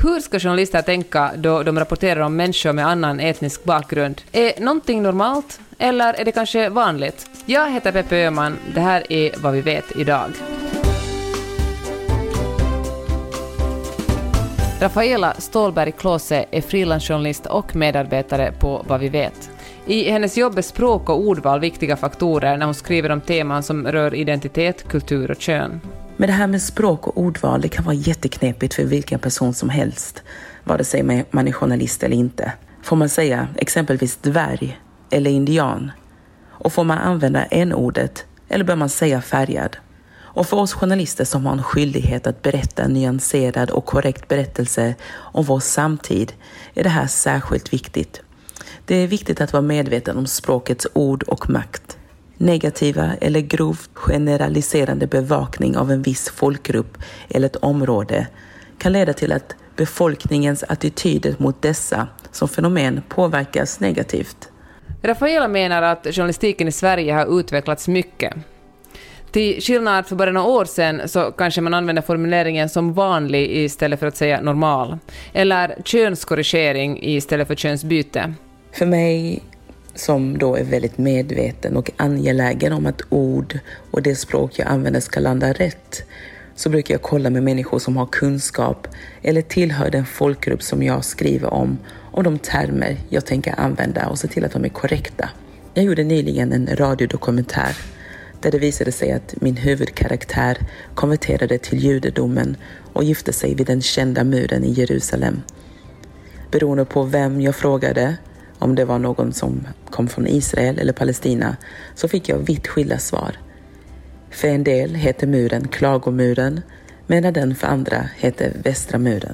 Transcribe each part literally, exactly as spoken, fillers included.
Hur ska journalister tänka då de rapporterar om människor med annan etnisk bakgrund? Är någonting normalt eller är det kanske vanligt? Jag heter Peppe Öhman. Det här är Vad vi vet idag. Rafaela Stålberg-Klose är frilansjournalist och medarbetare på Vad vi vet. I hennes jobb är språk och ordval viktiga faktorer när hon skriver om teman som rör identitet, kultur och kön. Men det här med språk och ordval, det kan vara jätteknepigt för vilken person som helst, vare sig man är journalist eller inte. Får man säga exempelvis dvärg eller indian? Och får man använda en-ordet eller bör man säga färgad? Och för oss journalister som har en skyldighet att berätta en nyanserad och korrekt berättelse om vår samtid är det här särskilt viktigt. Det är viktigt att vara medveten om språkets ord och makt. Negativa eller grovt generaliserande bevakning av en viss folkgrupp eller ett område kan leda till att befolkningens attityder mot dessa som fenomen påverkas negativt. Rafaela menar att journalistiken i Sverige har utvecklats mycket. Till skillnad för bara några år sedan så kanske man använder formuleringen som vanlig istället för att säga normal. Eller könskorrigering istället för könsbyte. För mig som då är väldigt medveten och angelägen om att ord och det språk jag använder ska landa rätt, så brukar jag kolla med människor som har kunskap eller tillhör den folkgrupp som jag skriver om och de termer jag tänker använda och se till att de är korrekta. Jag gjorde nyligen en radiodokumentär där det visade sig att min huvudkaraktär konverterade till judedomen och gifte sig vid den kända muren i Jerusalem. Beroende på vem jag frågade, om det var någon som kom från Israel eller Palestina, så fick jag vitt skilda svar. För en del heter muren Klagomuren, medan den för andra heter Västra muren.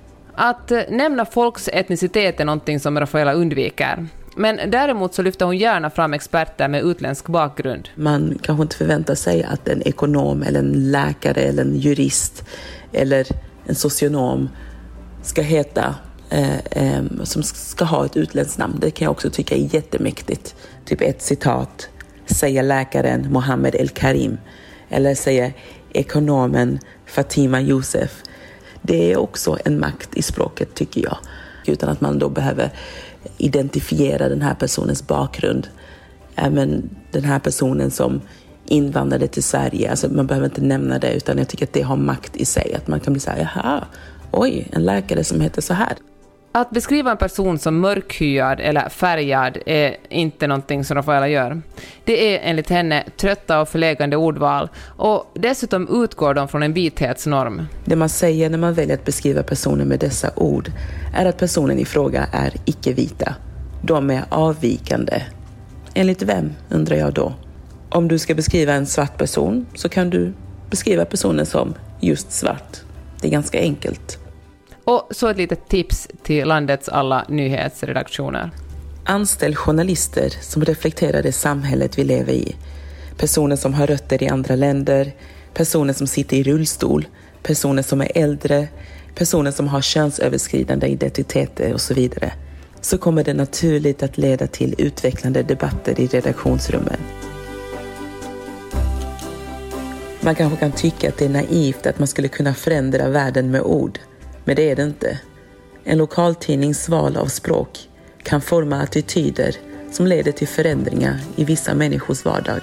Att nämna folks etnicitet är någonting som Rafaela undviker. Men däremot så lyfter hon gärna fram experter med utländsk bakgrund. Man kanske inte förväntar sig att en ekonom eller en läkare eller en jurist eller en socionom ska heta eh, eh, som ska ha ett utländskt namn. Det kan jag också tycka är jättemäktigt. Typ ett citat, säger läkaren Mohammed El-Karim eller säger ekonomen Fatima Youssef. Det är också en makt i språket, tycker jag. Utan att man då behöver identifiera den här personens bakgrund. Även den här personen som invandrade till Sverige. Alltså man behöver inte nämna det, utan jag tycker att det har makt i sig. Att man kan bli så här, jaha, oj, en läkare som heter så här. Att beskriva en person som mörkhyad eller färgad är inte någonting som Rafaela gör. Det är enligt henne trötta och förlegande ordval, och dessutom utgår de från en vithetsnorm. Det man säger när man väljer att beskriva personen med dessa ord är att personen i fråga är icke-vita. De är avvikande. Enligt vem, undrar jag då? Om du ska beskriva en svart person så kan du beskriva personen som just svart. Det är ganska enkelt. Och så ett litet tips till landets alla nyhetsredaktioner. Anställ journalister som reflekterar det samhället vi lever i. Personer som har rötter i andra länder, personer som sitter i rullstol, personer som är äldre, personer som har könsöverskridande identiteter och så vidare. Så kommer det naturligt att leda till utvecklande debatter i redaktionsrummen. Man kanske kan tycka att det är naivt att man skulle kunna förändra världen med ord. Men det är det inte. En lokaltidnings val av språk kan forma attityder som leder till förändringar i vissa människors vardag.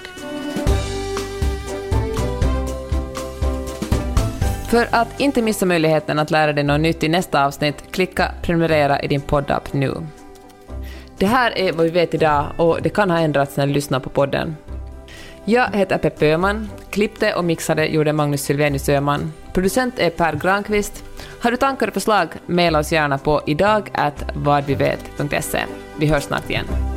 För att inte missa möjligheten att lära dig något nytt i nästa avsnitt, klicka prenumerera i din poddapp nu. Det här är Vad vi vet idag, och det kan ha ändrats när du lyssnar på podden. Jag heter Peppe Öhman. Klippte och mixade gjorde Magnus Sylvenius Öhman. Producent är Per Granqvist. Har du tankar och förslag, mejla oss gärna på idag at vadvivet punkt se. Vi hörs snart igen.